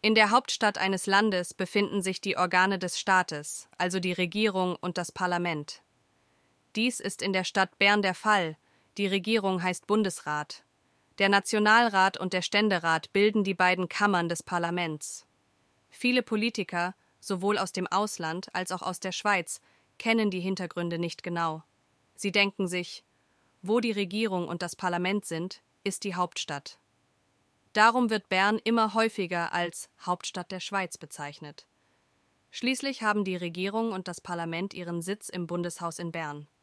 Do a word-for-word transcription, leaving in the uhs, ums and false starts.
In der Hauptstadt eines Landes befinden sich die Organe des Staates, also die Regierung und das Parlament. Dies ist in der Stadt Bern der Fall. Die Regierung heißt Bundesrat. Der Nationalrat und der Ständerat bilden die beiden Kammern des Parlaments. Viele Politiker, sowohl aus dem Ausland als auch aus der Schweiz, kennen die Hintergründe nicht genau. Sie denken sich, wo die Regierung und das Parlament sind, ist die Hauptstadt. Darum wird Bern immer häufiger als Hauptstadt der Schweiz bezeichnet. Schließlich haben die Regierung und das Parlament ihren Sitz im Bundeshaus in Bern.